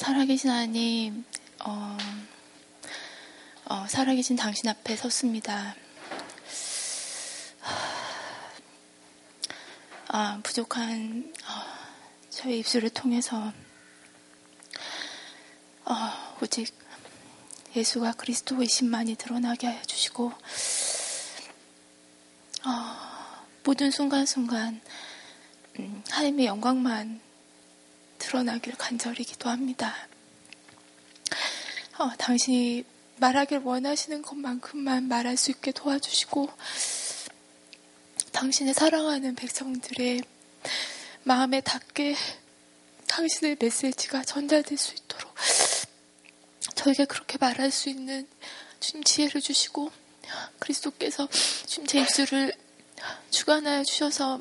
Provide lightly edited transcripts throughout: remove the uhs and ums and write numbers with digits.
살아계신 하나님, 살아계신 당신 앞에 섰습니다. 부족한 저의 입술을 통해서 오직 예수가 그리스도이심만이 드러나게 하여 주시고 모든 순간순간 하나님의 영광만 드러나길 간절히 기도합니다. 당신이 말하길 원하시는 것만큼만 말할 수 있게 도와주시고 당신의 사랑하는 백성들의 마음에 닿게 당신의 메시지가 전달될 수 있도록 저에게 그렇게 말할 수 있는 주님 지혜를 주시고 그리스도께서 주님 제 입술을 주관하여 주셔서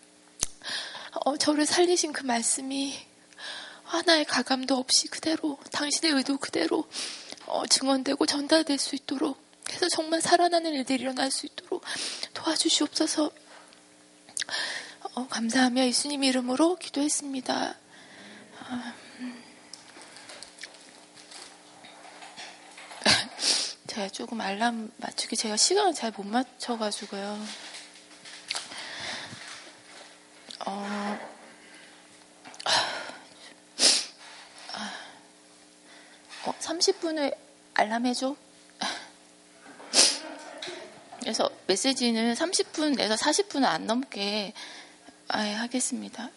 저를 살리신 그 말씀이 하나의 가감도 없이 그대로 당신의 의도 그대로 증언되고 전달될 수 있도록 그래서 정말 살아나는 일들이 일어날 수 있도록 도와주시옵소서. 감사하며 예수님 이름으로 기도했습니다. 제가 조금 알람 맞추기 제가 시간을 잘 못 맞춰가지고요. 30분을 알람해줘. 그래서 메시지는 30분에서 40분은 안 넘게 하겠습니다.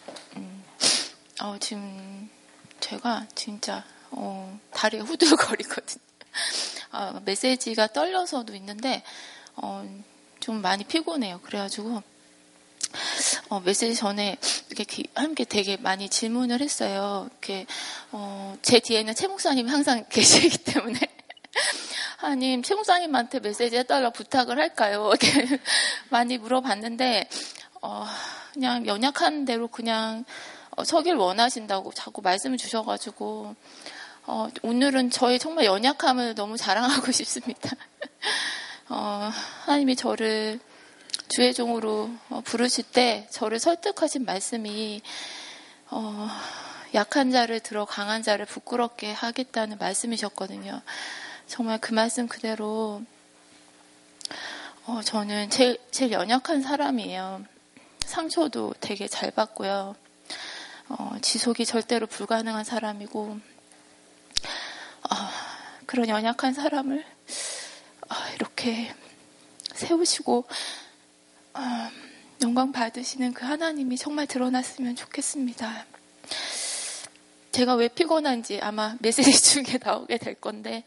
지금 제가 진짜 다리에 후들거리거든요. 메시지가 떨려서도 있는데 좀 많이 피곤해요. 그래가지고 메시지 전에 이렇게 함께 되게 많이 질문을 했어요. 이렇게 제 뒤에는 최 목사님이 항상 계시기 때문에 하나님 최 목사님한테 메시지 해달라 부탁을 할까요? 이렇게 많이 물어봤는데 그냥 연약한 대로 그냥 서길 원하신다고 자꾸 말씀을 주셔가지고 오늘은 저의 정말 연약함을 너무 자랑하고 싶습니다. 하나님이 저를 주의 종으로 부르실 때 저를 설득하신 말씀이 약한 자를 들어 강한 자를 부끄럽게 하겠다는 말씀이셨거든요. 정말 그 말씀 그대로 저는 제일 연약한 사람이에요. 상처도 되게 잘 받고요. 지속이 절대로 불가능한 사람이고 그런 연약한 사람을 이렇게 세우시고 영광 받으시는 그 하나님이 정말 드러났으면 좋겠습니다. 제가 왜 피곤한지 아마 메시지 중에 나오게 될 건데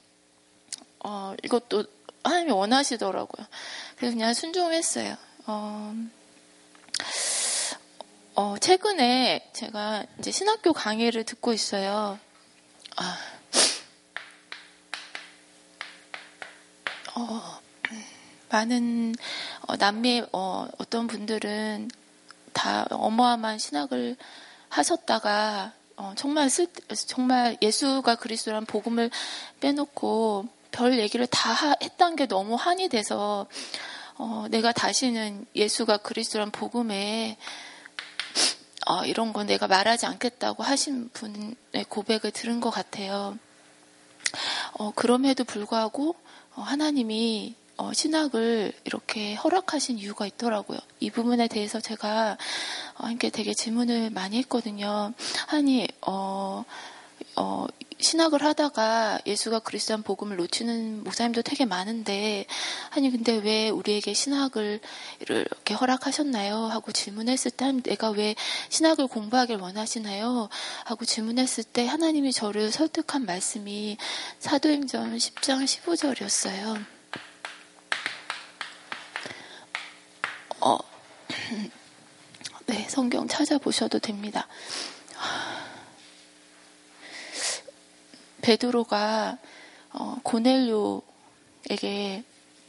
이것도 하나님이 원하시더라고요. 그래서 그냥 순종했어요. 최근에 제가 이제 신학교 강의를 듣고 있어요. 많은 남미의 어떤 분들은 다 어마어마한 신학을 하셨다가 정말 예수가 그리스도라는 복음을 빼놓고 별 얘기를 다 했던 게 너무 한이 돼서 내가 다시는 예수가 그리스도라는 복음에 이런 건 내가 말하지 않겠다고 하신 분의 고백을 들은 것 같아요. 그럼에도 불구하고 하나님이 신학을 이렇게 허락하신 이유가 있더라고요. 이 부분에 대해서 제가 함께 되게 질문을 많이 했거든요. 하나님, 신학을 하다가 예수가 그리스도란 복음을 놓치는 목사님도 되게 많은데 하나님 근데 왜 우리에게 신학을 이렇게 허락하셨나요? 하고 질문했을 때 내가 왜 신학을 공부하길 원하시나요? 하고 질문했을 때 하나님이 저를 설득한 말씀이 사도행전 10장 15절이었어요. 네, 성경 찾아보셔도 됩니다. 베드로가 고넬료에게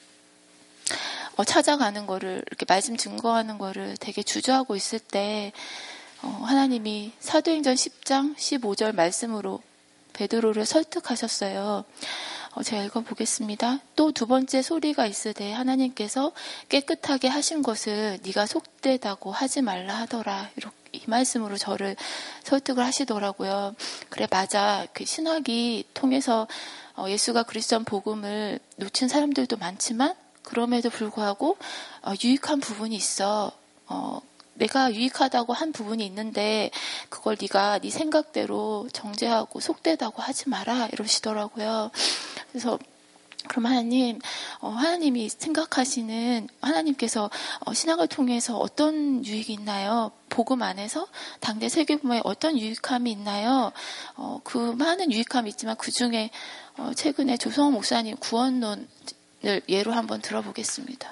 찾아가는 거를 이렇게 말씀 증거하는 거를 되게 주저하고 있을 때 하나님이 사도행전 10장 15절 말씀으로 베드로를 설득하셨어요. 제가 읽어보겠습니다. 또 두 번째 소리가 있으되 하나님께서 깨끗하게 하신 것을 네가 속되다고 하지 말라 하더라. 이 말씀으로 저를 설득을 하시더라고요. 그래, 맞아. 그 신학이 통해서 예수가 그리스도인 복음을 놓친 사람들도 많지만 그럼에도 불구하고 유익한 부분이 있어. 내가 유익하다고 한 부분이 있는데 그걸 네가 네 생각대로 정죄하고 속되다고 하지 마라 이러시더라고요. 그래서 그럼 하나님, 하나님이 생각하시는 하나님께서 신학을 통해서 어떤 유익이 있나요? 복음 안에서 당대 세계복음에 어떤 유익함이 있나요? 그 많은 유익함이 있지만 그 중에 최근에 조성호 목사님 구원론을 예로 한번 들어보겠습니다.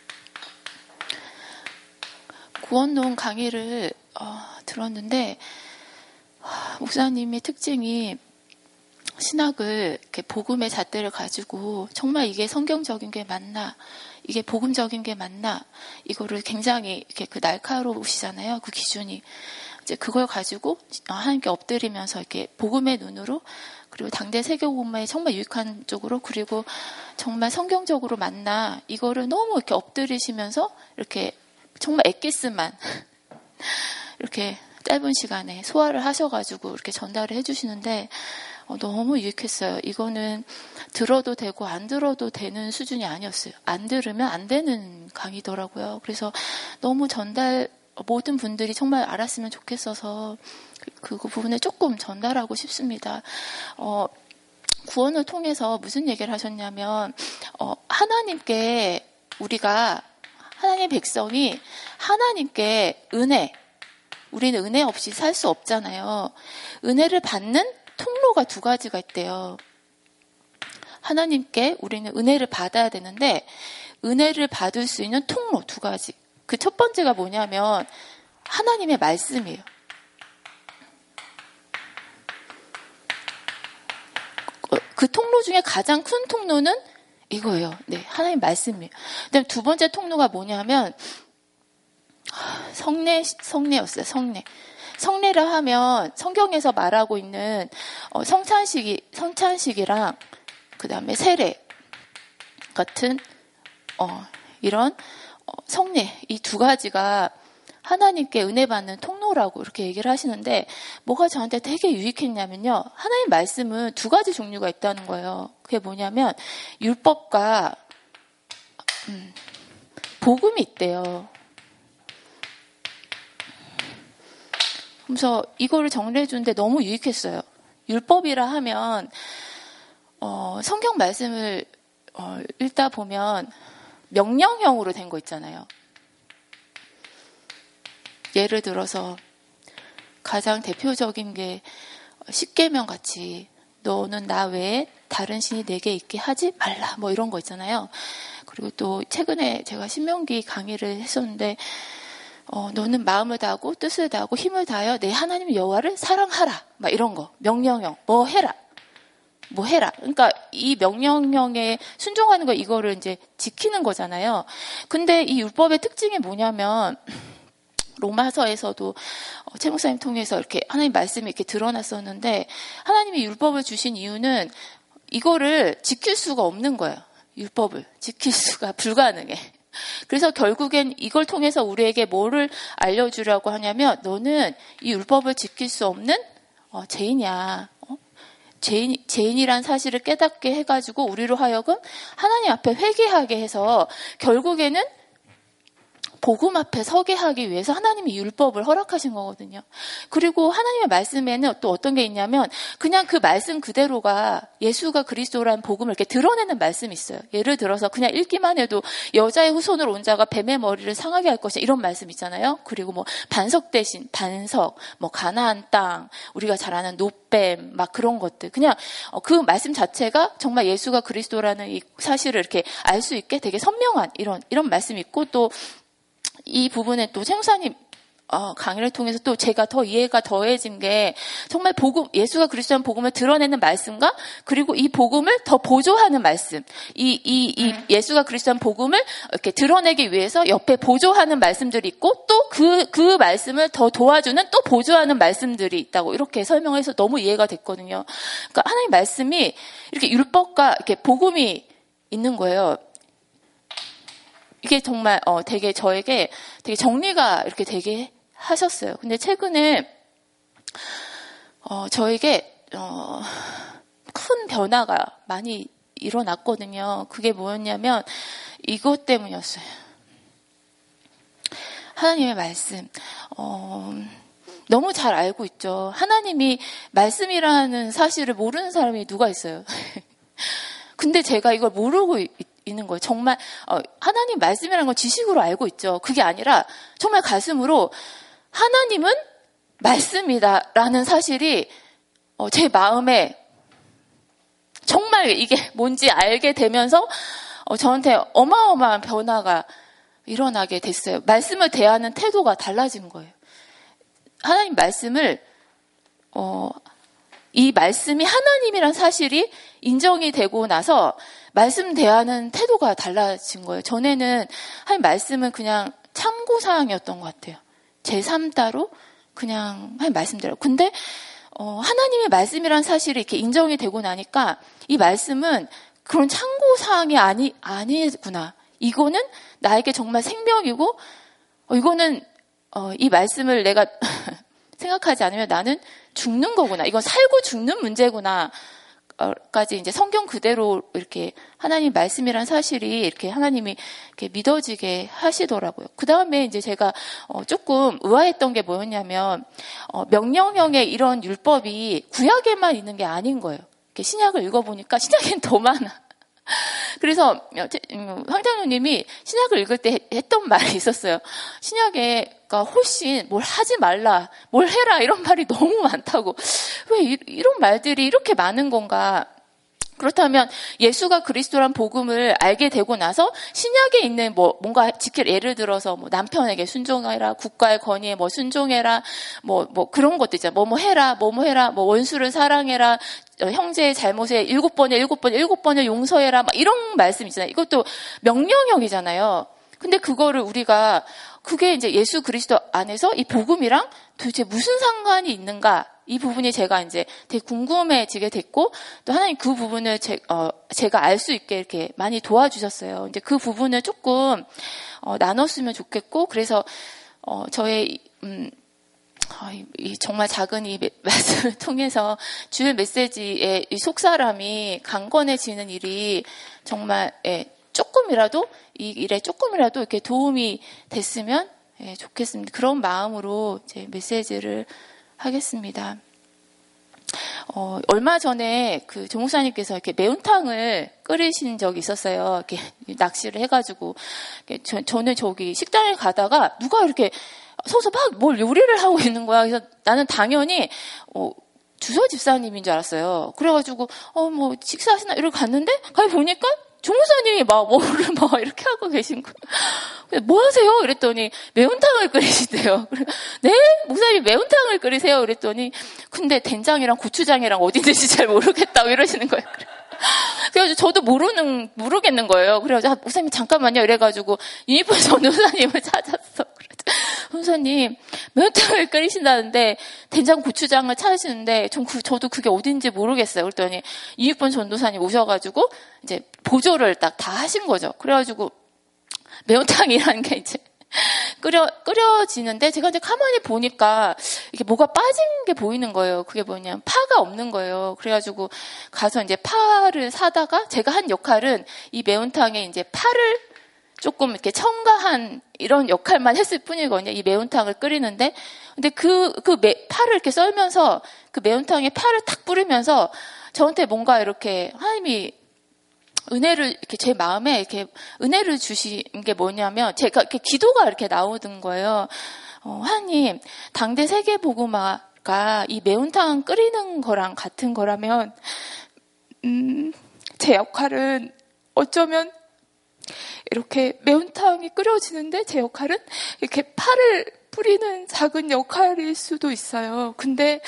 구원론 강의를 들었는데 목사님의 특징이 신학을 이렇게 복음의 잣대를 가지고 정말 이게 성경적인 게 맞나, 이게 복음적인 게 맞나, 이거를 굉장히 이렇게 그 날카로우시잖아요. 그 기준이 이제 그걸 가지고 하나님께 엎드리면서 이렇게 복음의 눈으로 그리고 당대 세계복음에 정말 유익한 쪽으로 그리고 정말 성경적으로 맞나 이거를 너무 이렇게 엎드리시면서 이렇게 정말 엑기스만 이렇게 짧은 시간에 소화를 하셔가지고 이렇게 전달을 해주시는데 너무 유익했어요. 이거는 들어도 되고 안 들어도 되는 수준이 아니었어요. 안 들으면 안 되는 강의더라고요. 그래서 너무 모든 분들이 정말 알았으면 좋겠어서 그 부분을 조금 전달하고 싶습니다. 구원을 통해서 무슨 얘기를 하셨냐면 하나님께 우리가 하나님의 백성이 하나님께 우리는 은혜 없이 살 수 없잖아요. 은혜를 받는 통로가 두 가지가 있대요. 하나님께 우리는 은혜를 받아야 되는데 은혜를 받을 수 있는 통로 두 가지. 그 첫 번째가 뭐냐면 하나님의 말씀이에요. 그 통로 중에 가장 큰 통로는 이거예요. 네, 하나님 말씀이에요. 그다음 두 번째 통로가 뭐냐면 성례였어요. 성례를 하면 성경에서 말하고 있는 성찬식이랑 그다음에 세례 같은 이런 성례 이 두 가지가 하나님께 은혜 받는 통로라고 이렇게 얘기를 하시는데 뭐가 저한테 되게 유익했냐면요. 하나님 말씀은 두 가지 종류가 있다는 거예요. 그게 뭐냐면 율법과 복음이 있대요. 그래서 이거를 정리해 주는데 너무 유익했어요. 율법이라 하면 성경 말씀을 읽다 보면 명령형으로 된 거 있잖아요. 예를 들어서 가장 대표적인 게 십계명 같이 너는 나 외에 다른 신이 내게 있게 하지 말라 뭐 이런 거 있잖아요. 그리고 또 최근에 제가 신명기 강의를 했었는데 너는 마음을 다하고 뜻을 다하고 힘을 다하여 내 하나님 여호와를 사랑하라 막 이런 거 명령형 뭐 해라 그러니까 이 명령형에 순종하는 거 이거를 이제 지키는 거잖아요. 근데 이 율법의 특징이 뭐냐면 로마서에서도 최 목사님 통해서 이렇게 하나님 말씀이 이렇게 드러났었는데 하나님이 율법을 주신 이유는 이거를 지킬 수가 없는 거예요. 율법을 지킬 수가 불가능해. 그래서 결국엔 이걸 통해서 우리에게 뭐를 알려주려고 하냐면 너는 이 율법을 지킬 수 없는 죄인이야. 죄인이란 사실을 깨닫게 해가지고 우리로 하여금 하나님 앞에 회개하게 해서 결국에는 복음 앞에 서게 하기 위해서 하나님이 율법을 허락하신 거거든요. 그리고 하나님의 말씀에는 또 어떤 게 있냐면 그냥 그 말씀 그대로가 예수가 그리스도라는 복음을 이렇게 드러내는 말씀이 있어요. 예를 들어서 그냥 읽기만 해도 여자의 후손으로 온 자가 뱀의 머리를 상하게 할 것이다 이런 말씀 있잖아요. 그리고 뭐 반석 대신 반석, 뭐 가나안 땅, 우리가 잘 아는 노뱀 막 그런 것들 그냥 그 말씀 자체가 정말 예수가 그리스도라는 이 사실을 이렇게 알 수 있게 되게 선명한 이런 말씀이 있고 또 이 부분에 또 최 목사님 강의를 통해서 또 제가 더 이해가 더해진 게 정말 복음, 예수가 그리스도의 복음을 드러내는 말씀과 그리고 이 복음을 더 보조하는 말씀, 이 예수가 그리스도의 복음을 이렇게 드러내기 위해서 옆에 보조하는 말씀들이 있고 또 그 말씀을 더 도와주는 또 보조하는 말씀들이 있다고 이렇게 설명해서 너무 이해가 됐거든요. 그러니까 하나님 말씀이 이렇게 율법과 이렇게 복음이 있는 거예요. 이게 정말 되게 저에게 되게 정리가 이렇게 되게 하셨어요. 근데 최근에 저에게 큰 변화가 많이 일어났거든요. 그게 뭐였냐면 이것 때문이었어요. 하나님의 말씀. 너무 잘 알고 있죠. 하나님이 말씀이라는 사실을 모르는 사람이 누가 있어요. 근데 제가 이걸 모르고 있는 거예요. 정말 하나님 말씀이라는 건 지식으로 알고 있죠. 그게 아니라 정말 가슴으로 하나님은 말씀이다라는 사실이 제 마음에 정말 이게 뭔지 알게 되면서 저한테 어마어마한 변화가 일어나게 됐어요. 말씀을 대하는 태도가 달라진 거예요. 하나님 말씀을 이 말씀이 하나님이란 사실이 인정이 되고 나서 말씀 대하는 태도가 달라진 거예요. 전에는 하나님 말씀은 그냥 참고사항이었던 것 같아요. 제3자로 그냥 하나님 말씀대로. 근데 하나님의 말씀이란 사실이 이렇게 인정이 되고 나니까 이 말씀은 그런 참고사항이 아니구나. 이거는 나에게 정말 생명이고 이거는 이 말씀을 내가 생각하지 않으면 나는 죽는 거구나. 이건 살고 죽는 문제구나. 까지 이제 성경 그대로 이렇게 하나님 말씀이란 사실이 이렇게 하나님이 이렇게 믿어지게 하시더라고요. 그 다음에 이제 제가 조금 의아했던 게 뭐였냐면 명령형의 이런 율법이 구약에만 있는 게 아닌 거예요. 이렇게 신약을 읽어보니까 신약엔 더 많아. 그래서 황장로님이 신약을 읽을 때 했던 말이 있었어요. 신약에가 훨씬 뭘 하지 말라, 뭘 해라 이런 말이 너무 많다고. 왜 이런 말들이 이렇게 많은 건가? 그렇다면 예수가 그리스도란 복음을 알게 되고 나서 신약에 있는 뭔가 지킬 예를 들어서 남편에게 순종해라, 국가의 권위에 순종해라, 그런 것도 있잖아. 해라, 해라, 원수를 사랑해라, 형제의 잘못에 7번의 용서해라, 이런 말씀 있잖아요. 이것도 명령형이잖아요. 근데 그거를 그게 이제 예수 그리스도 안에서 이 복음이랑 도대체 무슨 상관이 있는가? 이 부분이 제가 이제 되게 궁금해지게 됐고, 또 하나님 그 부분을 제가 알 수 있게 이렇게 많이 도와주셨어요. 이제 그 부분을 조금, 나눴으면 좋겠고, 그래서, 저의, 이 정말 작은 이 말씀을 통해서 주일 메시지의 이 속사람이 강건해지는 일이 정말, 조금이라도, 이 일에 조금이라도 이렇게 도움이 됐으면 좋겠습니다. 그런 마음으로 제 메시지를 하겠습니다. 얼마 전에 그 조목사님께서 이렇게 매운탕을 끓이신 적이 있었어요. 이렇게 낚시를 해가지고. 저는 저기 식당에 가다가 누가 이렇게 서서 막 뭘 요리를 하고 있는 거야. 그래서 나는 당연히, 주서 집사님인 줄 알았어요. 그래가지고, 식사하시나? 이러고 갔는데, 가서 보니까 조목사님이 뭐를 이렇게 하고 계신 거예요. 뭐 하세요? 그랬더니 매운탕을 끓이시대요. 네? 목사님 매운탕을 끓이세요? 그랬더니 근데 된장이랑 고추장이랑 어디 있는지 잘 모르겠다고 이러시는 거예요. 그래가지고 저도 모르겠는 거예요. 그래가지고 목사님 잠깐만요. 이래가지고 유니폼 전도사님을 찾았어. 선생님 매운탕을 끓이신다는데 된장 고추장을 찾으시는데 저도 그게 어딘지 모르겠어요. 그랬더니 유니폼 전도사님 오셔가지고 이제 보조를 딱 다 하신 거죠. 그래가지고 매운탕이라는 게 이제 끓여지는데 제가 이제 가만히 보니까 이게 뭐가 빠진 게 보이는 거예요. 그게 뭐냐면 파가 없는 거예요. 그래가지고 가서 이제 파를 사다가 제가 한 역할은 이 매운탕에 이제 파를 조금 이렇게 첨가한 이런 역할만 했을 뿐이거든요. 이 매운탕을 끓이는데. 근데 파를 이렇게 썰면서 그 매운탕에 파를 탁 뿌리면서 저한테 뭔가 이렇게 하나님이 은혜를 이렇게 제 마음에 이렇게 은혜를 주신 게 뭐냐면 제가 이렇게 기도가 이렇게 나오던 거예요. 하나님, 당대 세계복음화가 이 매운탕 끓이는 거랑 같은 거라면 제 역할은 어쩌면 이렇게 매운탕이 끓여지는데 제 역할은 이렇게 파를 뿌리는 작은 역할일 수도 있어요. 근데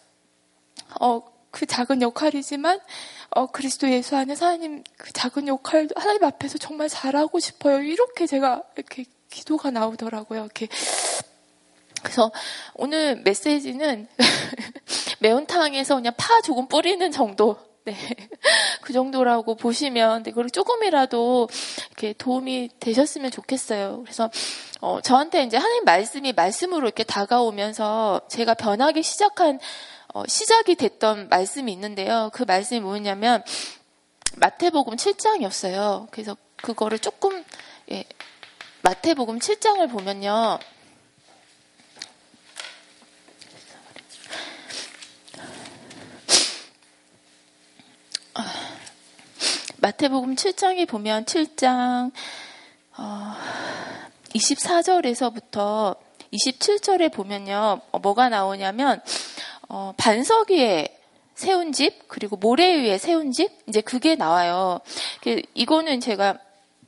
그 작은 역할이지만 그리스도 예수 안에서 하나님 그 작은 역할도 하나님 앞에서 정말 잘하고 싶어요. 이렇게 제가 이렇게 기도가 나오더라고요. 이렇게. 그래서 오늘 메시지는 매운탕에서 그냥 파 조금 뿌리는 정도. 네. 그 정도라고 보시면, 그리고 조금이라도 이렇게 도움이 되셨으면 좋겠어요. 그래서, 저한테 이제 하나님 말씀이 말씀으로 이렇게 다가오면서 제가 변하기 시작이 됐던 말씀이 있는데요. 그 말씀이 뭐냐면, 마태복음 7장이었어요. 그래서 그거를 조금, 마태복음 7장을 보면요. 마태복음 7장에 보면 7장 24절에서부터 27절에 보면요. 뭐가 나오냐면 반석 위에 세운 집 그리고 모래 위에 세운 집 이제 그게 나와요. 이거는 제가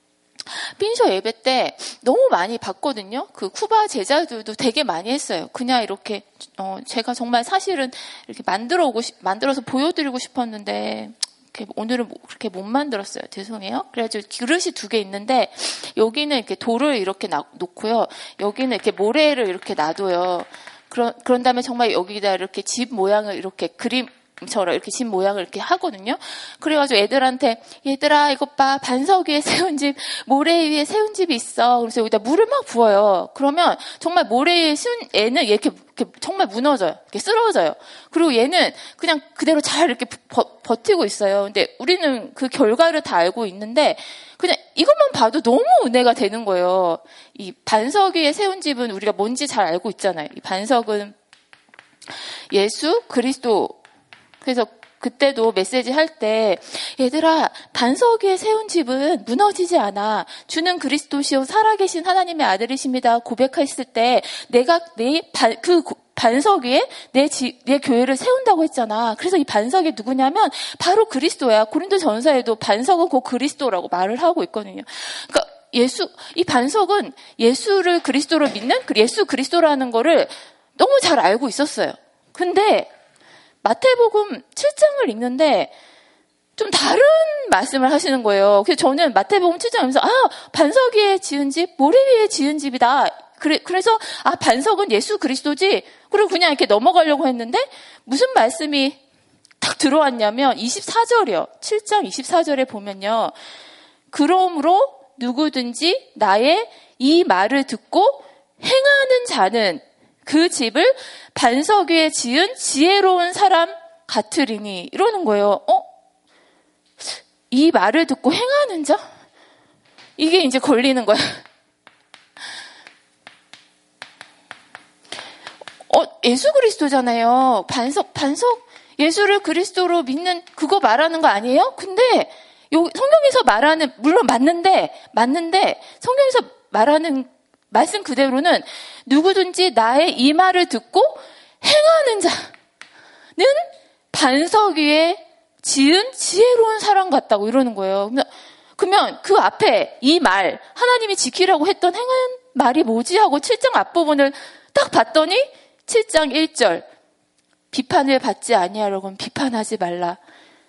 빈쇼 예배 때 너무 많이 봤거든요. 그 쿠바 제자들도 되게 많이 했어요. 그냥 이렇게 제가 정말 사실은 이렇게 만들어서 보여드리고 싶었는데 오늘은 그렇게 못 만들었어요. 죄송해요. 그래가지고 그릇이 2개 있는데 여기는 이렇게 돌을 이렇게 놓고요. 여기는 이렇게 모래를 이렇게 놔둬요. 그런 다음에 정말 여기다 이렇게 집 모양을 이렇게 그림처럼 이렇게 집 모양을 이렇게 하거든요. 그래가지고 애들한테 얘들아 이것 봐 반석 위에 세운 집 모래 위에 세운 집이 있어. 그래서 여기다 물을 막 부어요. 그러면 정말 모래 위에 세운 애는 이렇게 정말 무너져요. 이렇게 쓰러져요. 그리고 얘는 그냥 그대로 잘 이렇게 버티고 있어요. 근데 우리는 그 결과를 다 알고 있는데 그냥 이것만 봐도 너무 은혜가 되는 거예요. 이 반석 위에 세운 집은 우리가 뭔지 잘 알고 있잖아요. 이 반석은 예수 그리스도. 그래서 그때도 메시지 할 때 얘들아 반석 위에 세운 집은 무너지지 않아. 주는 그리스도시요 살아계신 하나님의 아들이십니다. 고백했을 때 내가 그 반석 위에 내 교회를 세운다고 했잖아. 그래서 이 반석이 누구냐면 바로 그리스도야. 고린도 전서에도 반석은 곧 그리스도라고 말을 하고 있거든요. 그러니까 이 반석은 예수를 그리스도로 믿는 예수 그리스도라는 거를 너무 잘 알고 있었어요. 근데 마태복음 7장을 읽는데 좀 다른 말씀을 하시는 거예요. 그래서 저는 마태복음 7장에서 반석 위에 지은 집, 모래 위에 지은 집이다. 그래서 반석은 예수 그리스도지. 그리고 그냥 이렇게 넘어가려고 했는데 무슨 말씀이 딱 들어왔냐면 24절이요. 7장 24절에 보면요. 그러므로 누구든지 나의 이 말을 듣고 행하는 자는 그 집을 반석 위에 지은 지혜로운 사람 같으리니 이러는 거예요. 이 말을 듣고 행하는 자? 이게 이제 걸리는 거야. 예수 그리스도잖아요. 반석 예수를 그리스도로 믿는 그거 말하는 거 아니에요? 근데 성경에서 말하는 물론 맞는데 성경에서 말하는 말씀 그대로는 누구든지 나의 이 말을 듣고 행하는 자는 반석 위에 지은 지혜로운 사람 같다고 이러는 거예요. 그러면 그 앞에 이 말 하나님이 지키라고 했던 행한 말이 뭐지 하고 7장 앞부분을 딱 봤더니 7장 1절 비판을 받지 아니하려고는 비판하지 말라.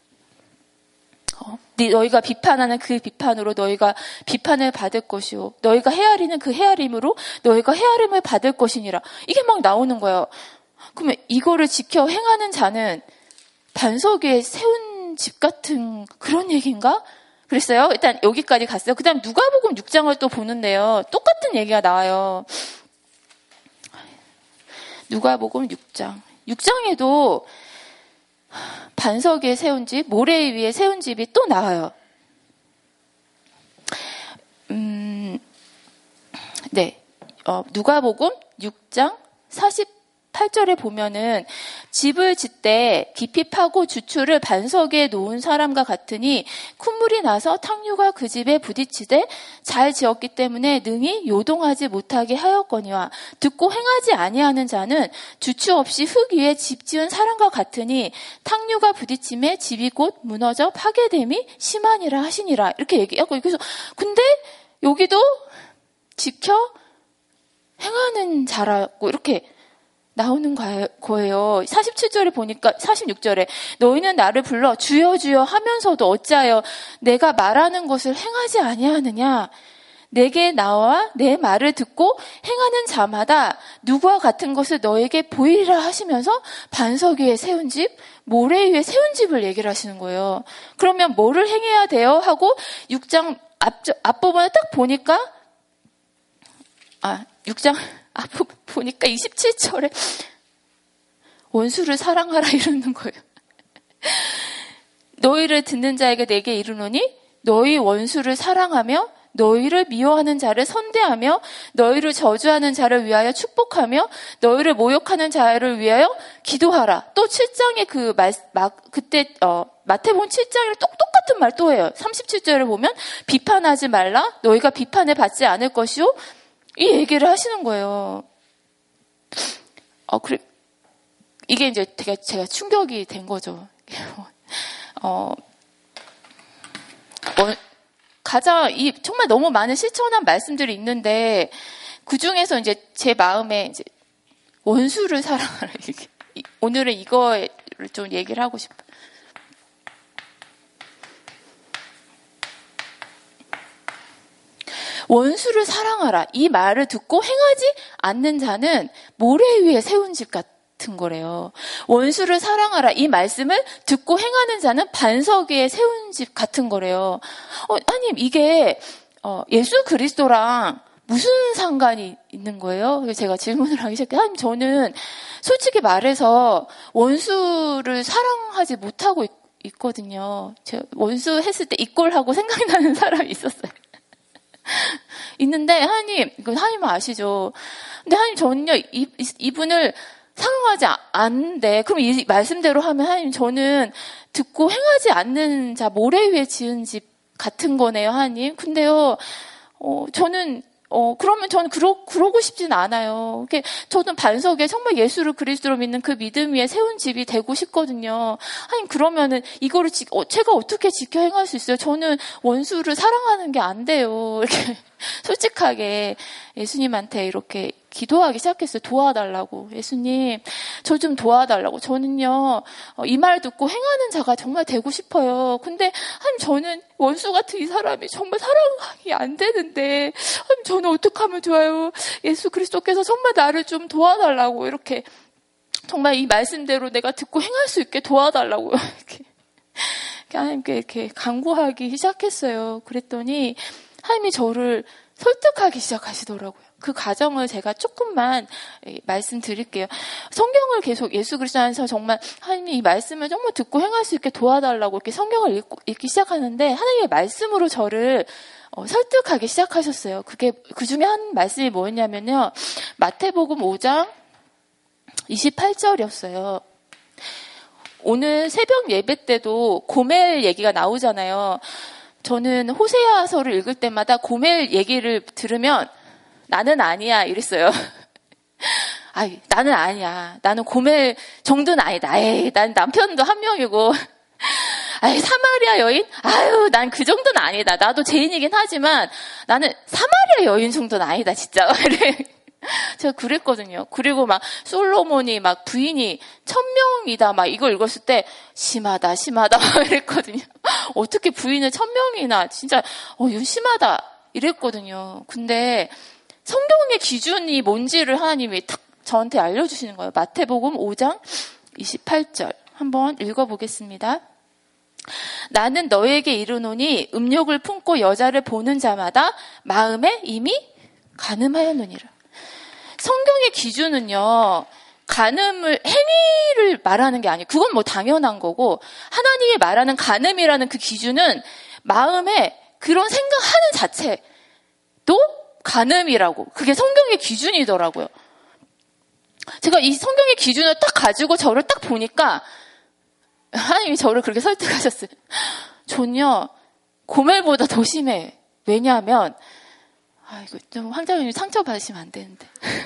너희가 비판하는 그 비판으로 너희가 비판을 받을 것이요. 너희가 헤아리는 그 헤아림으로 너희가 헤아림을 받을 것이니라. 이게 막 나오는 거예요. 그러면 이거를 지켜 행하는 자는 반석 위에 세운 집 같은 그런 얘기인가? 그랬어요. 일단 여기까지 갔어요. 그 다음 누가복음 6장을 또 보는데요. 똑같은 얘기가 나와요. 누가복음 6장. 6장에도 반석 위에 세운 집, 모래 위에 세운 집이 또 나와요. 네. 누가복음 6장 48절에 보면은 집을 짓되 깊이 파고 주추를 반석 위에 놓은 사람과 같으니 콧물이 나서 탕류가 그 집에 부딪히되 잘 지었기 때문에 능히 요동하지 못하게 하였거니와 듣고 행하지 아니하는 자는 주추 없이 흙 위에 집 지은 사람과 같으니 탕류가 부딪힘에 집이 곧 무너져 파괴됨이 심하니라 하시니라. 이렇게 얘기하고 그래서 근데 여기도 지켜 행하는 자라고 이렇게 나오는 거예요. 47절에 보니까 46절에 너희는 나를 불러 주여 주여 하면서도 어찌하여 내가 말하는 것을 행하지 아니하느냐. 내게 나와 내 말을 듣고 행하는 자마다 누구와 같은 것을 너에게 보이리라 하시면서 반석 위에 세운 집, 모래 위에 세운 집을 얘기를 하시는 거예요. 그러면 뭐를 행해야 돼요? 하고 6장 앞부분에 딱 보니까 6장 앞부분 보니까 27절에 원수를 사랑하라 이러는 거예요. 너희를 듣는 자에게 내게 이르노니 너희 원수를 사랑하며 너희를 미워하는 자를 선대하며 너희를 저주하는 자를 위하여 축복하며 너희를 모욕하는 자를 위하여 기도하라. 또 7장에 그때 마태복음 7장이랑 똑같은 말 또 해요. 37절을 보면 비판하지 말라. 너희가 비판을 받지 않을 것이요. 이 얘기를 하시는 거예요. 그래. 이게 이제 제가 충격이 된 거죠. 정말 너무 많은 실천한 말씀들이 있는데, 그 중에서 이제 제 마음에 이제 원수를 사랑하라. 오늘은 이거를 좀 얘기를 하고 싶어요. 원수를 사랑하라. 이 말을 듣고 행하지 않는 자는 모래 위에 세운 집 같은 거래요. 원수를 사랑하라. 이 말씀을 듣고 행하는 자는 반석 위에 세운 집 같은 거래요. 하나님, 이게 예수 그리스도랑 무슨 상관이 있는 거예요? 그래서 제가 질문을 하기 시작해요. 하나님, 저는 솔직히 말해서 원수를 사랑하지 못하고 있거든요. 제가 원수 했을 때 이 꼴 하고 생각이 나는 사람이 있었어요. 있는데 하나님은 아시죠? 근데 하나님, 저는요 이분을 사랑하지 않는데, 그럼 이 말씀대로 하면 하나님, 저는 듣고 행하지 않는 자 모래 위에 지은 집 같은 거네요, 하나님. 근데요, 그러면 저는 그러고 싶진 않아요. 저는 반석에 정말 예수를 그리스도로 믿는 그 믿음 위에 세운 집이 되고 싶거든요. 하나님, 그러면은 이거를 제가 어떻게 지켜 행할 수 있어요? 저는 원수를 사랑하는 게 안 돼요. 이렇게 솔직하게 예수님한테 이렇게 기도하기 시작했어요. 도와달라고. 예수님, 저 좀 도와달라고. 저는요, 이 말 듣고 행하는 자가 정말 되고 싶어요. 근데 하나님, 저는 원수 같은 이 사람이 정말 사랑하기 안 되는데, 하나님, 저는 어떻게 하면 좋아요? 예수 그리스도께서 정말 나를 좀 도와달라고. 이렇게 정말 이 말씀대로 내가 듣고 행할 수 있게 도와달라고. 이렇게 하나님께 이렇게 간구하기 시작했어요. 그랬더니 하나님이 저를 설득하기 시작하시더라고요. 그 과정을 제가 조금만 말씀드릴게요. 성경을 계속 예수 그리스도 안에서 정말 하나님이 이 말씀을 정말 듣고 행할 수 있게 도와달라고 이렇게 성경을 읽기 시작하는데, 하나님의 말씀으로 저를 설득하기 시작하셨어요. 그 중에 한 말씀이 뭐였냐면요, 마태복음 5장 28절이었어요. 오늘 새벽 예배 때도 고멜 얘기가 나오잖아요. 저는 호세아서를 읽을 때마다 고멜 얘기를 들으면 나는 아니야 이랬어요. 나는 아니야. 나는 고멜 정도는 아니다. 난 남편도 한 명이고. 사마리아 여인? 난 그 정도는 아니다. 나도 죄인이긴 하지만 나는 사마리아 여인 정도는 아니다, 진짜. 제가 그랬거든요. 그리고 막 솔로몬이 막 부인이 1000명이다 막 이걸 읽었을 때 심하다 막 이랬거든요. 어떻게 부인을 1000명이나, 진짜 이거 심하다 이랬거든요. 근데 성경의 기준이 뭔지를 하나님이 딱 저한테 알려주시는 거예요. 마태복음 5장 28절 한번 읽어보겠습니다. 나는 너에게 이르노니 음욕을 품고 여자를 보는 자마다 마음에 이미 간음하였느니라. 성경의 기준은요, 간음을, 행위를 말하는 게 아니에요. 그건 뭐 당연한 거고, 하나님이 말하는 간음이라는 그 기준은 마음에 그런 생각하는 자체도 간음이라고. 그게 성경의 기준이더라고요. 제가 이 성경의 기준을 딱 가지고 저를 딱 보니까 하나님이 저를 그렇게 설득하셨어요. 전요, 고멜보다 더 심해. 왜냐하면 이거 좀 황장님이 상처받으시면 안 되는데.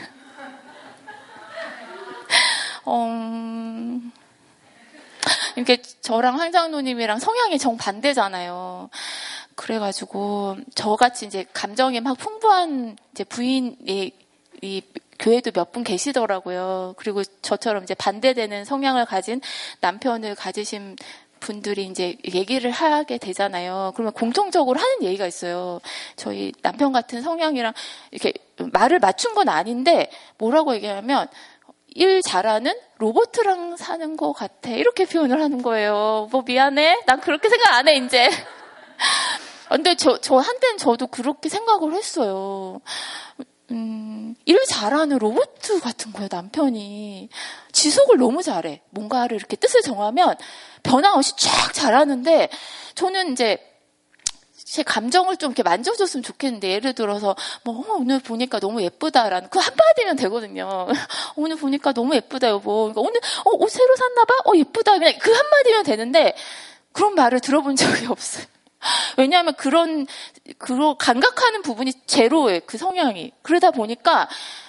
이렇게 저랑 황장로님이랑 성향이 정반대잖아요. 그래가지고 저같이 이제 감정이 막 풍부한 이제 부인이 이 교회도 몇 분 계시더라고요. 그리고 저처럼 이제 반대되는 성향을 가진 남편을 가지신 분들이 이제 얘기를 하게 되잖아요. 그러면 공통적으로 하는 얘기가 있어요. 저희 남편 같은 성향이랑 이렇게 말을 맞춘 건 아닌데 뭐라고 얘기하면 일 잘하는 로봇이랑 사는 것 같아. 이렇게 표현을 하는 거예요. 뭐 미안해. 난 그렇게 생각 안 해, 이제. 근데 저 한때는 저도 그렇게 생각을 했어요. 일 잘하는 로봇 같은 거예요, 남편이. 지속을 너무 잘해. 뭔가를 이렇게 뜻을 정하면 변화 없이 쫙 잘하는데 저는 이제 제 감정을 좀 이렇게 만져줬으면 좋겠는데, 예를 들어서, 뭐, 오늘 보니까 너무 예쁘다라는, 그 한마디면 되거든요. 오늘 보니까 너무 예쁘다, 여보. 그러니까 오늘, 옷 새로 샀나봐? 예쁘다. 그냥 그 한마디면 되는데, 그런 말을 들어본 적이 없어요. 왜냐하면 그런 감각하는 부분이 제로예요, 그 성향이. 그러다 보니까,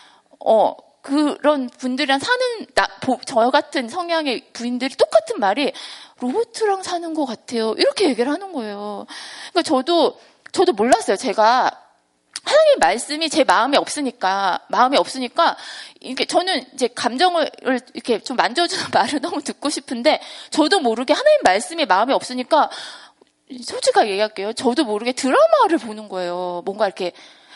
그런 분들이랑 저 같은 성향의 부인들이 똑같은 말이 로봇이랑 사는 것 같아요. 이렇게 얘기를 하는 거예요. 그러니까 저도 몰랐어요. 제가 하나님 말씀이 제 마음에 없으니까, 이게 저는 이제 감정을 이렇게 좀 만져주는 말을 너무 듣고 싶은데, 저도 모르게 하나님 말씀이 마음에 없으니까, 솔직하게 얘기할게요. 저도 모르게 드라마를 보는 거예요. 뭔가 이렇게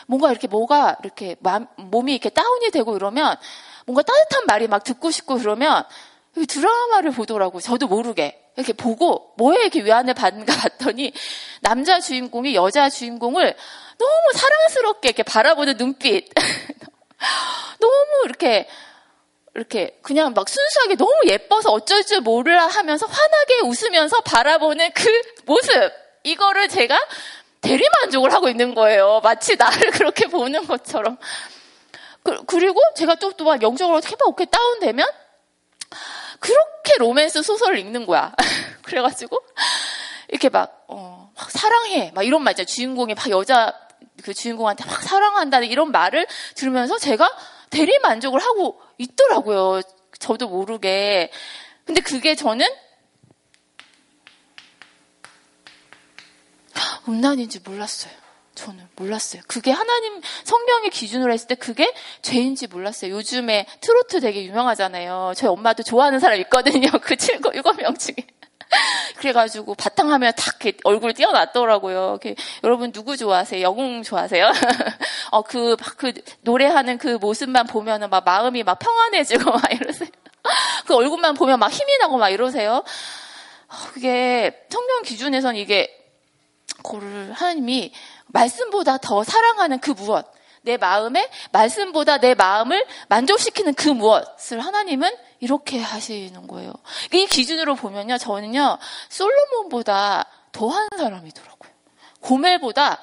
몸이 이렇게 다운이 되고 이러면 뭔가 따뜻한 말이 막 듣고 싶고 그러면 드라마를 보더라고요. 저도 모르게. 이렇게 보고 뭐에 이렇게 위안을 받는가 봤더니 남자 주인공이 여자 주인공을 너무 사랑스럽게 이렇게 바라보는 눈빛. 너무 이렇게 그냥 막 순수하게 너무 예뻐서 어쩔 줄 몰라 하면서 환하게 웃으면서 바라보는 그 모습. 이거를 제가 대리만족을 하고 있는 거예요. 마치 나를 그렇게 보는 것처럼. 그리고 제가 또 막 영적으로 어떻게 다운되면 그렇게 로맨스 소설을 읽는 거야. 그래가지고 이렇게 막 사랑해 막 이런 말 있잖아요. 주인공이 막 여자 그 주인공한테 막 사랑한다는 이런 말을 들으면서 제가 대리만족을 하고 있더라고요. 저도 모르게. 근데 그게 저는 음란인지 몰랐어요. 저는 몰랐어요. 그게 하나님 성경의 기준으로 했을 때 그게 죄인지 몰랐어요. 요즘에 트로트 되게 유명하잖아요. 저희 엄마도 좋아하는 사람 있거든요. 그 7명 중에. 그래가지고 바탕화면에 탁 이렇게 얼굴 띄워놨더라고요. 여러분 누구 좋아하세요? 영웅 좋아하세요? 그 노래하는 그 모습만 보면은 막 마음이 막 평안해지고 막 이러세요. 그 얼굴만 보면 막 힘이 나고 막 이러세요. 그게 성경 기준에서는 이게 그거를 하나님이 말씀보다 더 사랑하는 그 무엇, 내 마음에 말씀보다 내 마음을 만족시키는 그 무엇을 하나님은 이렇게 하시는 거예요. 이 기준으로 보면요, 저는요 솔로몬보다 더한 사람이더라고요. 고멜보다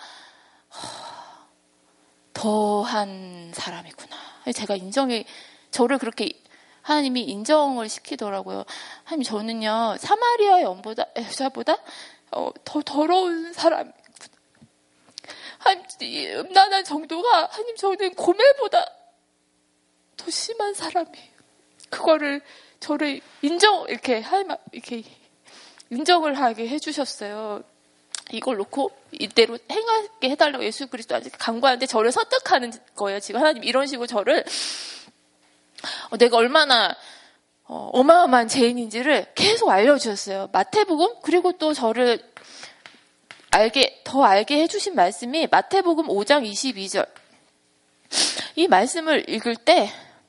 더한 사람이구나. 제가 저를 그렇게 하나님이 인정을 시키더라고요. 하나님, 저는요 사마리아 여자보다 더 더러운 사람이구나. 하나님, 음란한 정도가, 하나님, 저는 고멜보다 더 심한 사람이에요. 그거를 저를 이렇게 인정을 하게 해주셨어요. 이걸 놓고 이대로 행하게 해달라고 예수 그리스도한테 간구하는데 저를 설득하는 거예요. 지금 하나님 이런 식으로 저를 내가 얼마나 어마어마한 죄인인지를 계속 알려주셨어요. 마태복음, 그리고 또 저를 더 알게 해주신 말씀이 마태복음 5장 22절. 이 말씀을 읽을 때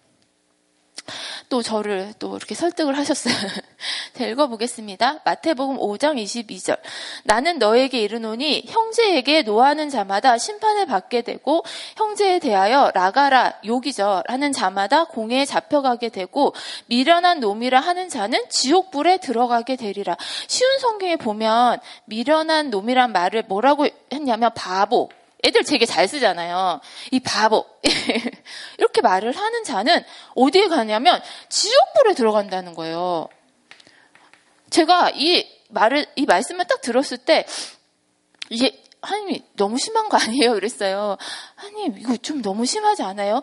또 저를 또 이렇게 설득을 하셨어요. 제가 읽어보겠습니다. 마태복음 5장 22절. 나는 너에게 이르노니 형제에게 노하는 자마다 심판을 받게 되고 형제에 대하여 라가라 욕이죠 하는 자마다 공회에 잡혀가게 되고 미련한 놈이라 하는 자는 지옥불에 들어가게 되리라. 쉬운 성경에 보면 미련한 놈이란 말을 뭐라고 했냐면 바보. 애들 되게 잘 쓰잖아요. 이 바보. 이렇게 말을 하는 자는 어디에 가냐면 지옥불에 들어간다는 거예요. 제가 이 말씀을 딱 들었을 때 이게 하나님 너무 심한 거 아니에요? 그랬어요. 하나님 이거 좀 너무 심하지 않아요?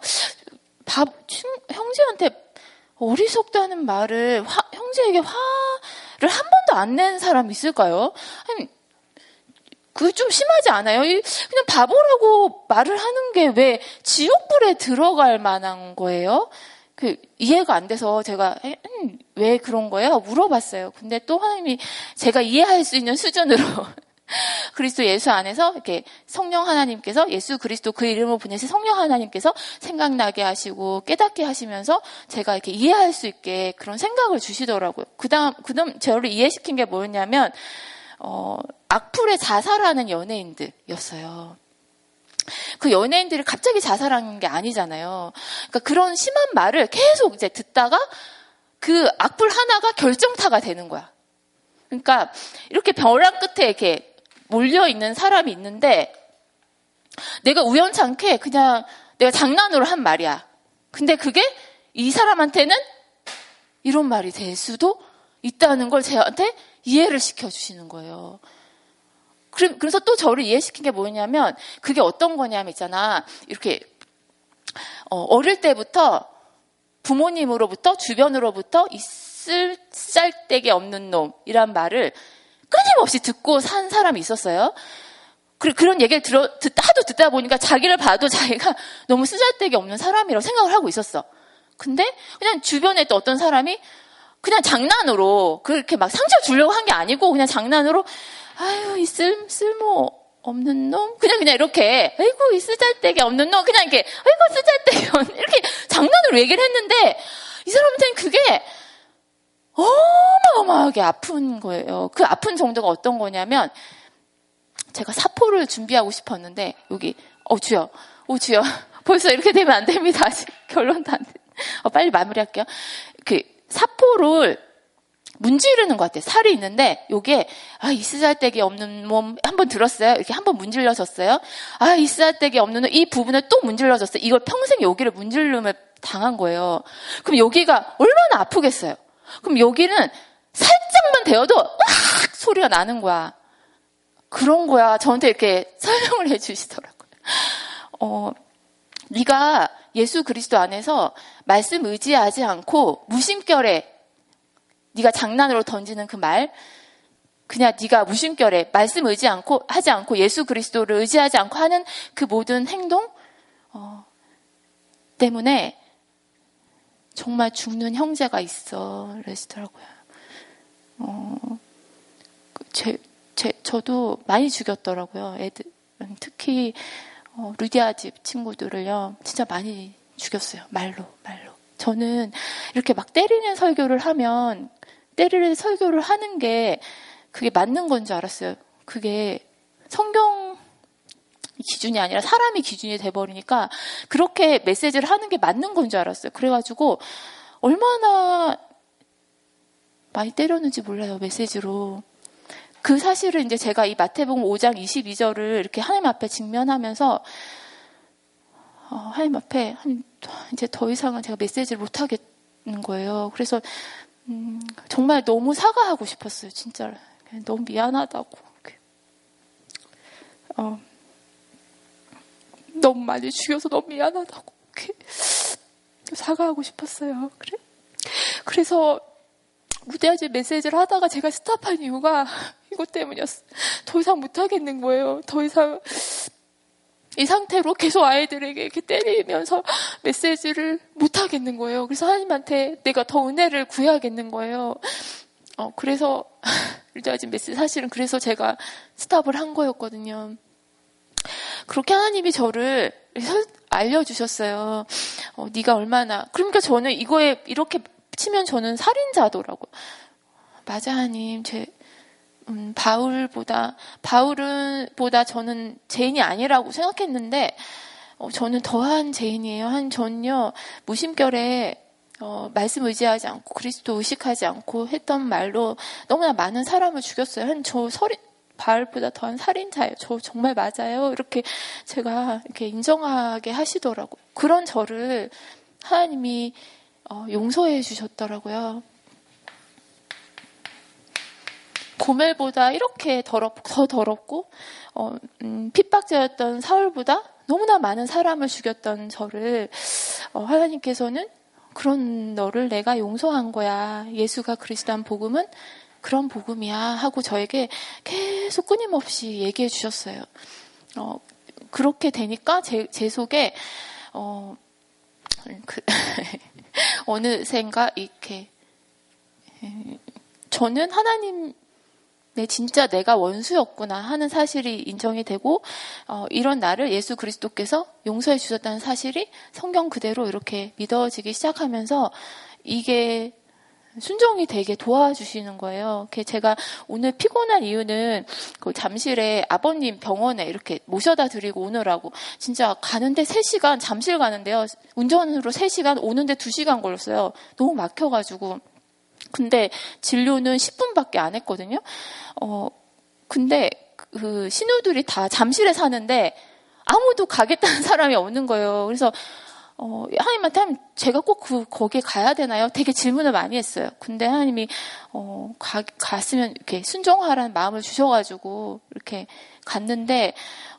형제한테 어리석다는 말을 형제에게 화를 한 번도 안 낸 사람 있을까요? 하나님 그게 좀 심하지 않아요? 그냥 바보라고 말을 하는 게 왜 지옥불에 들어갈 만한 거예요? 이해가 안 돼서 제가 왜 그런 거예요? 물어봤어요. 근데 또 하나님이 제가 이해할 수 있는 수준으로 그리스도 예수 안에서 이렇게 성령 하나님께서 예수 그리스도 그 이름으로 보내신 성령 하나님께서 생각나게 하시고 깨닫게 하시면서 제가 이렇게 이해할 수 있게 그런 생각을 주시더라고요. 그다음 저를 이해시킨 게 뭐였냐면 악플에 자살하는 연예인들이었어요. 그 연예인들이 갑자기 자살하는 게 아니잖아요. 그러니까 그런 심한 말을 계속 이제 듣다가 그 악플 하나가 결정타가 되는 거야. 그러니까 이렇게 벼랑 끝에 이렇게 몰려 있는 사람이 있는데 내가 우연찮게 그냥 내가 장난으로 한 말이야. 근데 그게 이 사람한테는 이런 말이 될 수도 있다는 걸 저한테 이해를 시켜주시는 거예요. 그래서 또 저를 이해시킨 게 뭐냐면 그게 어떤 거냐면 있잖아. 이렇게 어릴 때부터 부모님으로부터 주변으로부터 있을 쌀데기 없는 놈이란 말을 끊임없이 듣고 산 사람이 있었어요. 그런 얘기를 하도 듣다 보니까 자기를 봐도 자기가 너무 쓰잘데기 없는 사람이라고 생각을 하고 있었어. 근데 그냥 주변에 또 어떤 사람이 그냥 장난으로 그렇게 막 상처 주려고 한 게 아니고 그냥 장난으로 아유 이 쓸모 없는 놈 그냥 이렇게 아이고 이 쓰잘데기 없는 놈 그냥 이렇게 아이고 쓰잘데기 없는 이렇게 장난으로 얘기를 했는데 이 사람한테는 그게 어마어마하게 아픈 거예요. 그 아픈 정도가 어떤 거냐면 제가 사포를 준비하고 싶었는데 여기 주여 벌써 이렇게 되면 안 됩니다. 아직 결론도 안 돼. 빨리 마무리할게요. 그 사포를 문지르는 것 같아요. 살이 있는데 요게 이 쓰잘데기 없는 몸 한번 들었어요. 이렇게 한번 문질러졌어요. 이 쓰잘데기 없는 이 부분을 또 문질러졌어요. 이걸 평생 여기를 문지름을 당한 거예요. 그럼 여기가 얼마나 아프겠어요. 그럼 여기는 살짝만 데워도 으악 소리가 나는 거야. 그런 거야. 저한테 이렇게 설명을 해주시더라고요. 네가 예수 그리스도 안에서 말씀 의지하지 않고 무심결에 네가 장난으로 던지는 그 말, 그냥 네가 무심결에 말씀 하지 않고 예수 그리스도를 의지하지 않고 하는 그 모든 행동 때문에 정말 죽는 형제가 있어. 그러시더라고요. 저도 많이 죽였더라고요. 애들, 특히 루디아 집 친구들을요. 진짜 많이 죽였어요. 말로. 저는 이렇게 막 때리는 설교를 하면 때리는 설교를 하는 게 그게 맞는 건 줄 알았어요. 그게 성경 기준이 아니라 사람이 기준이 돼버리니까 그렇게 메시지를 하는 게 맞는 건 줄 알았어요. 그래가지고 얼마나 많이 때렸는지 몰라요. 메시지로. 그 사실을 이제 제가 이 마태복음 5장 22절을 이렇게 하나님 앞에 직면하면서 하나님 앞에 이제 더 이상은 제가 메시지를 못 하겠는 거예요. 그래서 정말 너무 사과하고 싶었어요. 진짜 너무 미안하다고. 너무 많이 죽여서 너무 미안하다고 사과하고 싶었어요. 그래서 무대하지 메시지를 하다가 제가 스탑한 이유가 이것 때문이었어요. 더 이상 못하겠는 거예요. 더 이상 이 상태로 계속 아이들에게 이렇게 때리면서 메시지를 못하겠는 거예요. 그래서 하나님한테 내가 더 은혜를 구해야겠는 거예요. 그래서 무대하지 메시지 사실은 그래서 제가 스탑을 한 거였거든요. 그렇게 하나님이 저를 알려주셨어요. 네가 얼마나. 그러니까 저는 이거에 이렇게 치면 저는 살인자더라고요. 맞아, 하나님. 바울보다 저는 죄인이 아니라고 생각했는데, 저는 더한 죄인이에요. 전요, 무심결에, 말씀 의지하지 않고, 그리스도 의식하지 않고 했던 말로 너무나 많은 사람을 죽였어요. 바울보다 더한 살인자예요. 저 정말 맞아요. 이렇게 제가 이렇게 인정하게 하시더라고요. 그런 저를 하나님이 용서해 주셨더라고요. 고멜보다 이렇게 더 더럽고 핍박자였던 사울보다 너무나 많은 사람을 죽였던 저를 하나님께서는 그런 너를 내가 용서한 거야. 예수가 그리스도한 복음은 그런 복음이야 하고 저에게 계속 끊임없이 얘기해 주셨어요. 그렇게 되니까 제 속에 어느샌가 이렇게 저는 하나님 진짜 내가 원수였구나 하는 사실이 인정이 되고 이런 나를 예수 그리스도께서 용서해 주셨다는 사실이 성경 그대로 이렇게 믿어지기 시작하면서 이게 순종이 되게 도와주시는 거예요. 제가 오늘 피곤한 이유는 그 잠실에 아버님 병원에 이렇게 모셔다 드리고 오느라고 진짜 가는데 3시간, 잠실 가는데요. 운전으로 3시간, 오는데 2시간 걸렸어요. 너무 막혀가지고. 근데 진료는 10분밖에 안 했거든요. 근데 그 신우들이 다 잠실에 사는데 아무도 가겠다는 사람이 없는 거예요. 그래서 하나님한테 제가 꼭 거기에 가야 되나요? 되게 질문을 많이 했어요. 근데 하나님이 갔으면 이렇게 순종하라는 마음을 주셔가지고 이렇게 갔는데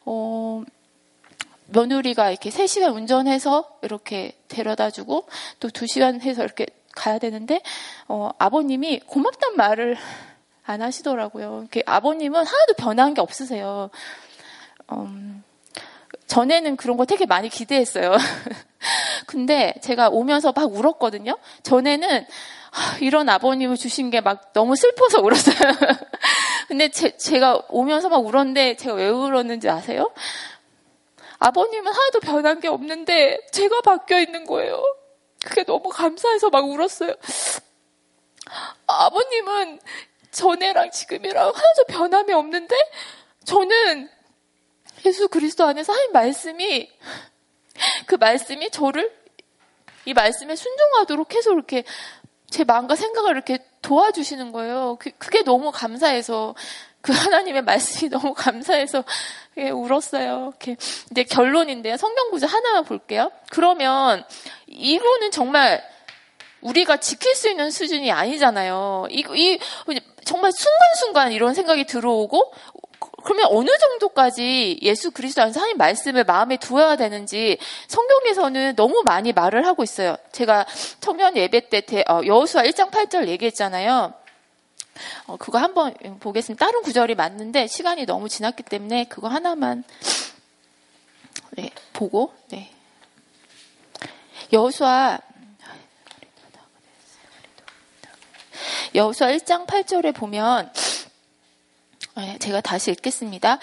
며느리가 이렇게 3시간 운전해서 이렇게 데려다주고 또 2시간 해서 이렇게 가야 되는데 아버님이 고맙단 말을 안 하시더라고요. 아버님은 하나도 변한 게 없으세요. 전에는 그런 거 되게 많이 기대했어요. 근데 제가 오면서 막 울었거든요. 전에는 이런 아버님을 주신 게 막 너무 슬퍼서 울었어요. 근데 제가 오면서 막 울었는데 제가 왜 울었는지 아세요? 아버님은 하나도 변한 게 없는데 제가 바뀌어 있는 거예요. 그게 너무 감사해서 막 울었어요. 아버님은 전에랑 지금이랑 하나도 변함이 없는데 저는 예수 그리스도 안에서 하나님 말씀이 그 말씀이 저를 이 말씀에 순종하도록 해서 이렇게 제 마음과 생각을 이렇게 도와주시는 거예요. 그게 너무 감사해서 그 하나님의 말씀이 너무 감사해서 울었어요. 이제 결론인데요. 성경 구절 하나만 볼게요. 그러면 이거는 정말 우리가 지킬 수 있는 수준이 아니잖아요. 정말 순간순간 이런 생각이 들어오고 그러면 어느 정도까지 예수 그리스도 안에서 하나님 말씀을 마음에 두어야 되는지 성경에서는 너무 많이 말을 하고 있어요. 제가 청년 예배 때 여호수아 1장 8절 얘기했잖아요. 그거 한번 보겠습니다. 다른 구절이 맞는데 시간이 너무 지났기 때문에 그거 하나만 보고 여호수아 1장 8절에 보면 제가 다시 읽겠습니다.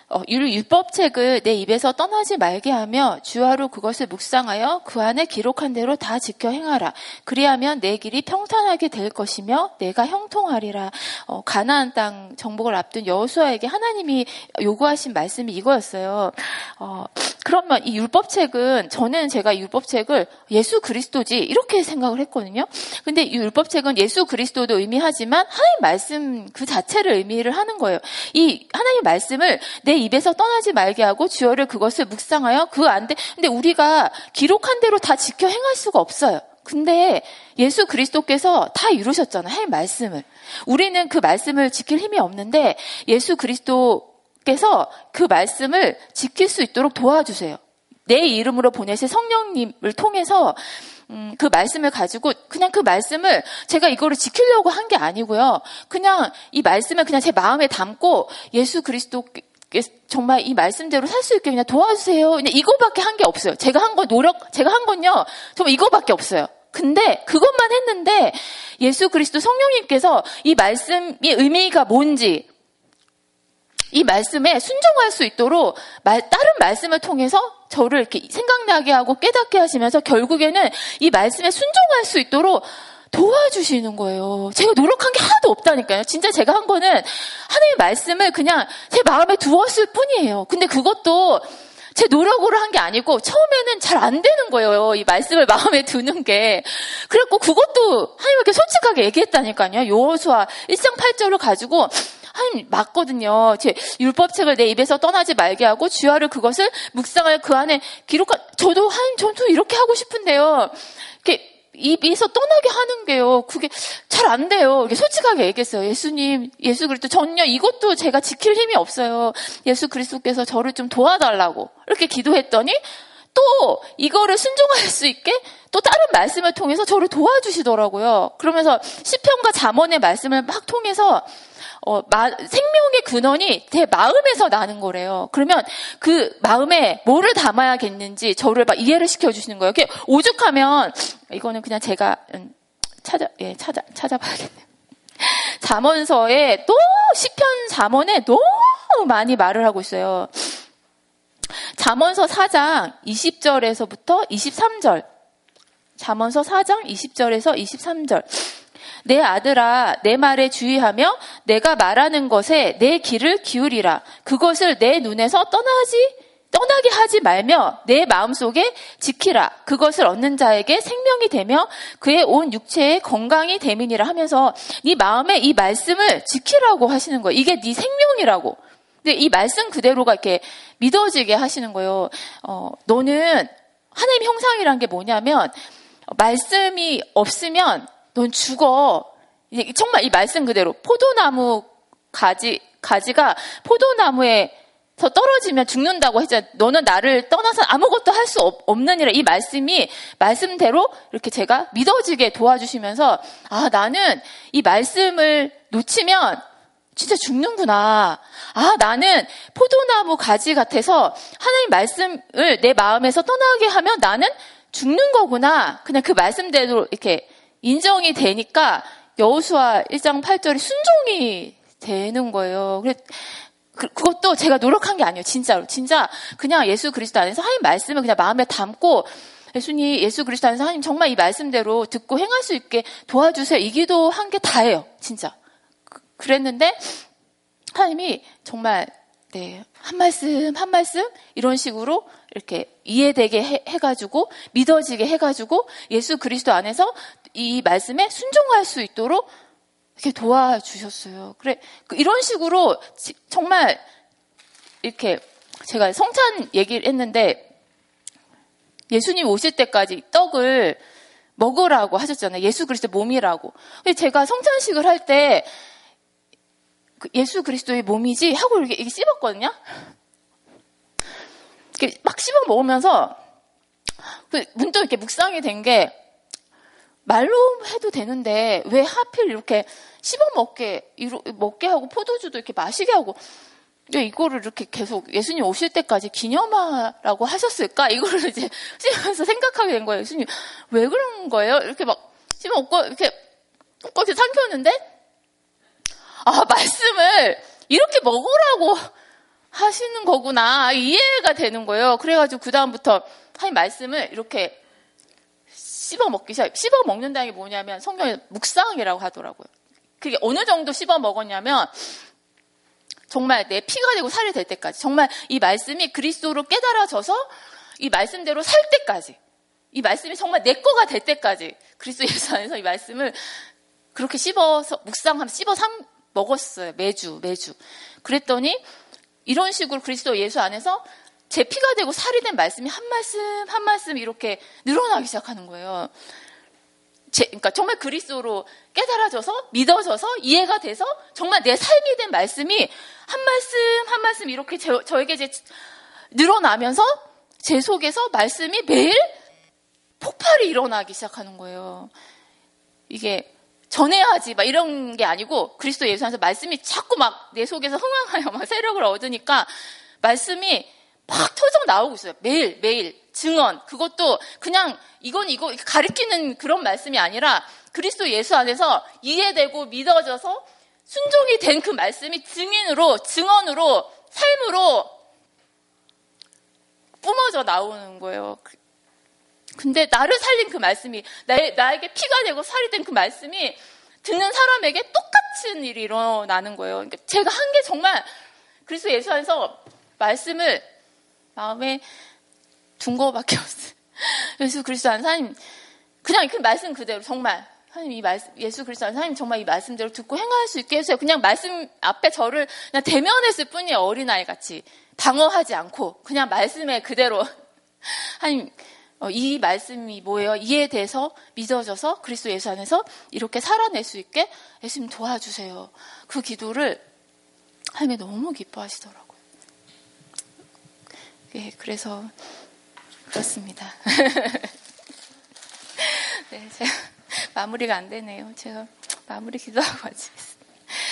율법책을 내 입에서 떠나지 말게 하며 주하로 그것을 묵상하여 그 안에 기록한 대로 다 지켜 행하라. 그리하면 내 길이 평탄하게 될 것이며 내가 형통하리라. 가나안 땅 정복을 앞둔 여호수아에게 하나님이 요구하신 말씀이 이거였어요. 그러면 이 율법책은 저는 제가 율법책을 예수 그리스도지 이렇게 생각을 했거든요. 근데 이 율법책은 예수 그리스도도 의미하지만 하나님 말씀 그 자체를 의미를 하는 거예요. 이 하나님 말씀을 내 입에서 떠나지 말게 하고 주어를 그것을 묵상하여 그 안에 근데 우리가 기록한 대로 다 지켜 행할 수가 없어요. 근데 예수 그리스도께서 다 이루셨잖아요. 하나님 말씀을. 우리는 그 말씀을 지킬 힘이 없는데 예수 그리스도께서 그 말씀을 지킬 수 있도록 도와주세요. 내 이름으로 보내실 성령님을 통해서 그 말씀을 가지고 그냥 그 말씀을 제가 이거를 지키려고 한 게 아니고요. 그냥 이 말씀을 그냥 제 마음에 담고 예수 그리스도 정말 이 말씀대로 살 수 있게 그냥 도와주세요. 그냥 이거밖에 한 게 없어요. 제가 한 건요. 정말 이거밖에 없어요. 근데 그것만 했는데 예수 그리스도 성령님께서 이 말씀의 의미가 뭔지 이 말씀에 순종할 수 있도록 다른 말씀을 통해서 저를 이렇게 생각나게 하고 깨닫게 하시면서 결국에는 이 말씀에 순종할 수 있도록 도와주시는 거예요. 제가 노력한 게 하나도 없다니까요. 진짜 제가 한 거는 하나님의 말씀을 그냥 제 마음에 두었을 뿐이에요. 근데 그것도 제 노력으로 한 게 아니고 처음에는 잘 안 되는 거예요. 이 말씀을 마음에 두는 게. 그래갖고 그것도 하나님께 솔직하게 얘기했다니까요. 여호수아 1장 8절을 가지고 하나님 맞거든요. 제 율법책을 내 입에서 떠나지 말게 하고 주야를 그것을 묵상하여 그 안에 기록한 저도 하나님 저도 이렇게 하고 싶은데요. 이렇게 입에서 떠나게 하는 게요. 그게 잘 안 돼요. 이렇게 솔직하게 얘기했어요. 예수님, 예수 그리스도 전혀 이것도 제가 지킬 힘이 없어요. 예수 그리스도께서 저를 좀 도와달라고 이렇게 기도했더니 또 이거를 순종할 수 있게 또 다른 말씀을 통해서 저를 도와주시더라고요. 그러면서 시편과 잠언의 말씀을 막 통해서 생명의 근원이 제 마음에서 나는 거래요. 그러면 그 마음에 뭐를 담아야겠는지 저를 막 이해를 시켜주시는 거예요. 이렇게 오죽하면 이거는 그냥 제가 찾아봐야겠네요. 잠언서에 또 시편 잠언에 너무 많이 말을 하고 있어요. 잠언서 4장 20절에서부터 23절. 잠언서 4장 20절에서 23절. 내 아들아, 내 말에 주의하며 내가 말하는 것에 내 귀를 기울이라. 그것을 내 눈에서 떠나게 하지 말며 내 마음속에 지키라. 그것을 얻는 자에게 생명이 되며 그의 온 육체에 건강이 됨이니라 하면서 네 마음에 이 말씀을 지키라고 하시는 거예요. 이게 네 생명이라고. 근데 이 말씀 그대로가 이렇게 믿어지게 하시는 거예요. 너는 하나님 형상이란 게 뭐냐면 말씀이 없으면 넌 죽어. 정말 이 말씀 그대로 포도나무 가지가 포도나무에 떨어지면 죽는다고 했잖아요. 너는 나를 떠나서 아무것도 할 수 없느니라. 이 말씀이 말씀대로 이렇게 제가 믿어지게 도와주시면서 아, 나는 이 말씀을 놓치면 진짜 죽는구나. 아, 나는 포도나무 가지 같아서 하나님 말씀을 내 마음에서 떠나게 하면 나는 죽는 거구나. 그냥 그 말씀대로 이렇게 인정이 되니까 여호수아 1장 8절이 순종이 되는 거예요. 그것도 제가 노력한 게 아니에요. 진짜로. 진짜 그냥 예수 그리스도 안에서 하나님 말씀을 그냥 마음에 담고 예수님, 예수 그리스도 안에서 하나님 정말 이 말씀대로 듣고 행할 수 있게 도와주세요. 이 기도한 게 다예요. 진짜. 그랬는데 하나님이 정말 한 말씀 한 말씀 이런 식으로 이렇게 이해되게 해가지고 믿어지게 해가지고 예수 그리스도 안에서 이 말씀에 순종할 수 있도록 이렇게 도와주셨어요. 그래 이런 식으로 정말 이렇게 제가 성찬 얘기를 했는데 예수님 오실 때까지 떡을 먹으라고 하셨잖아요. 예수 그리스도 몸이라고. 근데 제가 성찬식을 할 때 예수 그리스도의 몸이지 하고 이렇게 씹었거든요. 이렇게 막 씹어 먹으면서 문득 이렇게 묵상이 된 게 말로 해도 되는데 왜 하필 이렇게 씹어 먹게 하고 포도주도 이렇게 마시게 하고 왜 이거를 이렇게 계속 예수님 오실 때까지 기념하라고 하셨을까? 이거를 이제 씹으면서 생각하게 된 거예요. 예수님 왜 그런 거예요? 이렇게 막 씹어 먹고 이렇게 꾹꾹 삼켰는데 아, 말씀을 이렇게 먹으라고 하시는 거구나. 이해가 되는 거예요. 그래가지고 그다음부터 하나님 말씀을 이렇게 씹어 먹는다는 게 뭐냐면 성경에 묵상이라고 하더라고요. 그게 어느 정도 씹어 먹었냐면 정말 내 피가 되고 살이 될 때까지 정말 이 말씀이 그리스도로 깨달아져서 이 말씀대로 살 때까지 이 말씀이 정말 내 거가 될 때까지 그리스도 예수 안에서 이 말씀을 그렇게 씹어서 먹었어요. 매주. 그랬더니 이런 식으로 그리스도 예수 안에서 제 피가 되고 살이 된 말씀이 한 말씀 이렇게 늘어나기 시작하는 거예요. 그러니까 정말 그리스도로 깨달아져서 믿어져서 이해가 돼서 정말 내 삶이 된 말씀이 한 말씀 이렇게 저에게 이제 늘어나면서 제 속에서 말씀이 매일 폭발이 일어나기 시작하는 거예요. 이게 전해야지 막 이런 게 아니고 그리스도 예수 안에서 말씀이 자꾸 막 내 속에서 흥황하여 막 세력을 얻으니까 말씀이 막 터져 나오고 있어요. 매일 증언. 그것도 그냥 이거 가리키는 그런 말씀이 아니라 그리스도 예수 안에서 이해되고 믿어져서 순종이 된 그 말씀이 증언으로 삶으로 뿜어져 나오는 거예요. 근데 나를 살린 그 말씀이 나에게 피가 되고 살이 된 그 말씀이 듣는 사람에게 똑같은 일이 일어나는 거예요. 그러니까 제가 한 게 정말 그리스도 예수 안에서 말씀을 마음에 둔 거밖에 없어요. 예수 그리스도 안에서 하나님 그냥 그 말씀 그대로 정말 하나님 이 말씀 예수 그리스도 안에서 하나님 정말 이 말씀대로 듣고 행할 수 있게 해주세요. 그냥 말씀 앞에 저를 그냥 대면했을 뿐이에요. 어린아이 같이 방어하지 않고 그냥 말씀에 그대로 하나님 이 말씀이 뭐예요? 이에 대해서 믿어져서 그리스도 예수 안에서 이렇게 살아낼 수 있게 예수님 도와주세요. 그 기도를 하나님이 너무 기뻐하시더라고요. 네, 그래서 그렇습니다. 네, 제가 마무리가 안 되네요. 제가 마무리 기도하고 마치겠습니다.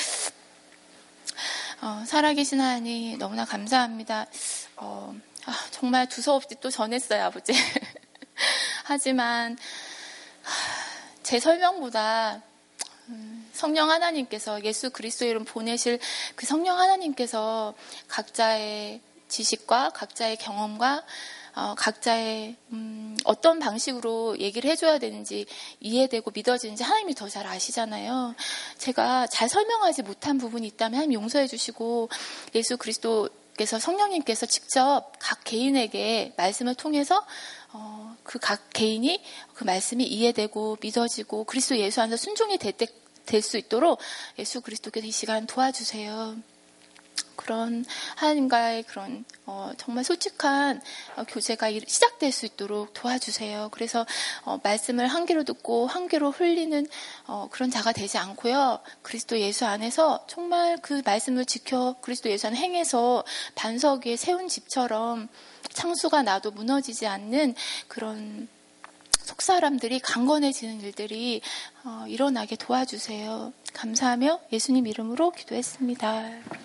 살아계신 하나님 너무나 감사합니다. 정말 두서없이 또 전했어요, 아버지. 하지만 제 설명보다 성령 하나님께서 예수 그리스도의 이름 보내실 그 성령 하나님께서 각자의 지식과 각자의 경험과 각자의 어떤 방식으로 얘기를 해줘야 되는지 이해되고 믿어지는지 하나님이 더 잘 아시잖아요. 제가 잘 설명하지 못한 부분이 있다면 하나님 용서해 주시고 예수 그리스도께서 성령님께서 직접 각 개인에게 말씀을 통해서 그 각 개인이 그 말씀이 이해되고 믿어지고 그리스도 예수 안에서 순종이 될 수 있도록 예수 그리스도께서 이 시간 도와주세요. 그런 하나님과의 그런 정말 솔직한 교제가 시작될 수 있도록 도와주세요. 그래서 말씀을 한 귀로 듣고 한 귀로 흘리는 그런 자가 되지 않고요. 그리스도 예수 안에서 정말 그 말씀을 지켜 그리스도 예수 안에 행해서 반석 위에 세운 집처럼 창수가 나도 무너지지 않는 그런 속사람들이 강건해지는 일들이 일어나게 도와주세요. 감사하며 예수님 이름으로 기도했습니다.